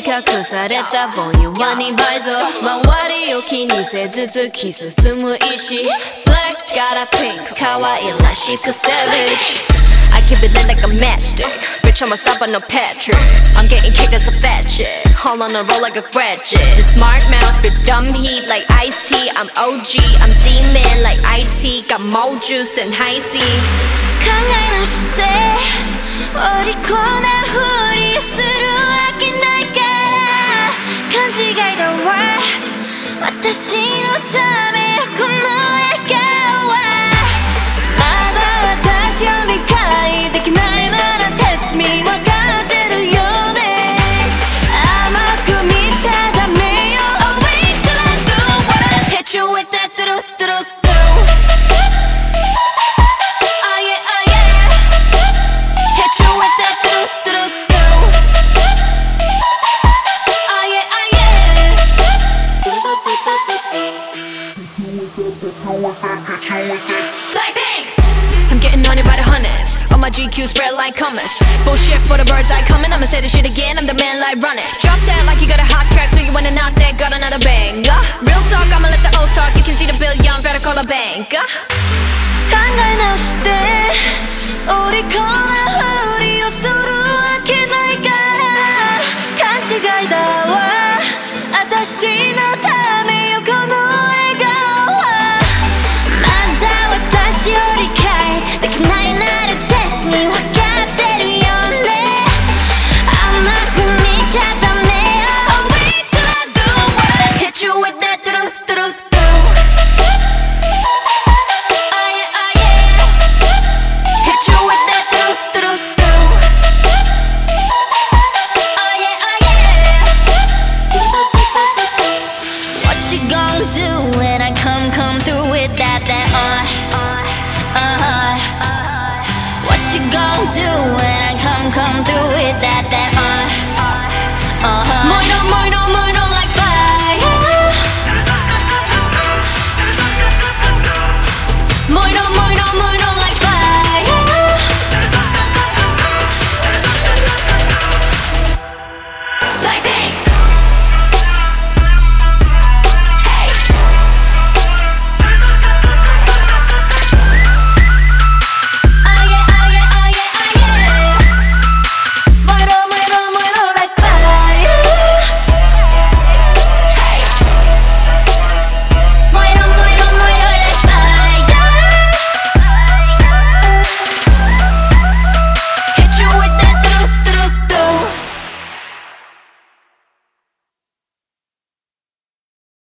隠されたぼん弱に倍増周りを気にせず突き進む意志 Black got a pink 可愛らしく savage I keep it lit like a matchstick Bitch I'ma stop on no Patrick I'm getting kicked as a fat chick All on a roll like a graduate Smart mouth spit dumb heat like iced tea I'm OG I'm demon like IT Got more juice than high C 考え直してお利口なふりするわけないから勘違いだわ私のためよこの笑顔はまだ私を理解できないなら Test me 分かってるよね甘く見ちゃダメよ Oh wait till I do what I hit you with that do do do do Oh yeah oh yeah Hit you with that do do do do Oh yeah oh yeah Like pink I'm getting on it by the hundreds All my GQ spread like hummus Bullshit for the birds I coming I'ma say this shit again I'm the man like run it Drop that like you got a hot track So you wanna knock that got another bang Real talk I'ma let the old talk You can see the bill young better call a bank考え直してお利口なふりをするわけないから勘違いだわ私のためよこの笑顔はまだ私を理解できないなら Test me 分かってるよね甘く見ちゃダメよ Oh wait till I do what I hit you with that do do do do Oh yeah oh yeah Hit you with that do do do do Oh yeah oh yeah What you gon' do when I come through with that What you gon' do when I come through with that